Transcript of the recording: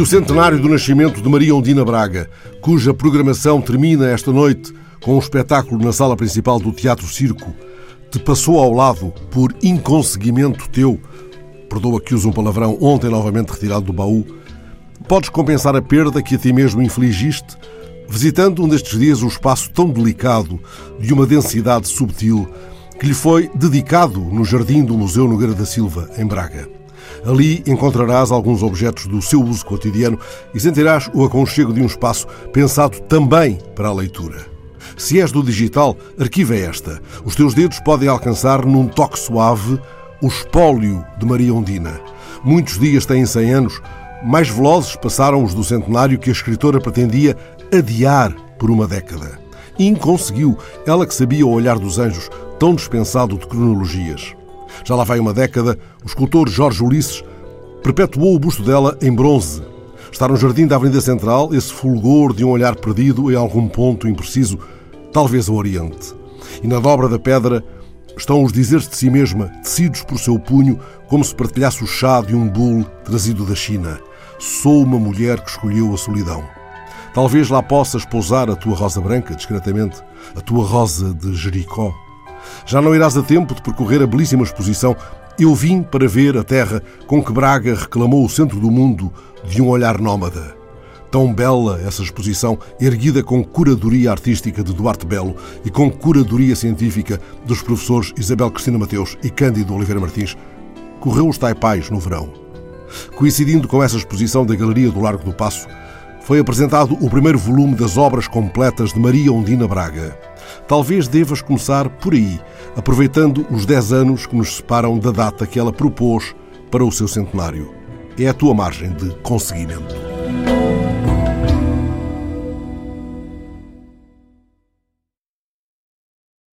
centenário do nascimento de Maria Ondina Braga, cuja programação termina esta noite com um espetáculo na sala principal do Teatro Circo, te passou ao lado por inconseguimento teu, perdoa que use um palavrão ontem novamente retirado do baú, podes compensar a perda que a ti mesmo infligiste, visitando um destes dias o espaço tão delicado de uma densidade subtil que lhe foi dedicado no jardim do Museu Nogueira da Silva, em Braga. Ali encontrarás alguns objetos do seu uso cotidiano e sentirás o aconchego de um espaço pensado também para a leitura. Se és do digital, arquiva esta. Os teus dedos podem alcançar num toque suave o espólio de Maria Ondina. Muitos dias têm 100 anos, mais velozes passaram os do centenário que a escritora pretendia adiar por uma década. E conseguiu, ela que sabia o olhar dos anjos, tão dispensado de cronologias. Já lá vai uma década, o escultor Jorge Ulisses perpetuou o busto dela em bronze. Está no jardim da Avenida Central esse fulgor de um olhar perdido em algum ponto impreciso, talvez o Oriente. E na dobra da pedra estão os dizeres de si mesma, tecidos por seu punho, como se partilhasse o chá de um bule trazido da China. Sou uma mulher que escolheu a solidão. Talvez lá possas pousar a tua rosa branca, discretamente, a tua rosa de Jericó. Já não irás a tempo de percorrer a belíssima exposição Eu vim para ver a terra com que Braga reclamou o centro do mundo de um olhar nómada. Tão bela essa exposição, erguida com curadoria artística de Duarte Belo e com curadoria científica dos professores Isabel Cristina Mateus e Cândido Oliveira Martins, correu os taipais no verão. Coincidindo com essa exposição da Galeria do Largo do Paço, foi apresentado o primeiro volume das obras completas de Maria Ondina Braga. Talvez devas começar por aí, aproveitando os 10 anos que nos separam da data que ela propôs para o seu centenário. É a tua margem de conseguimento.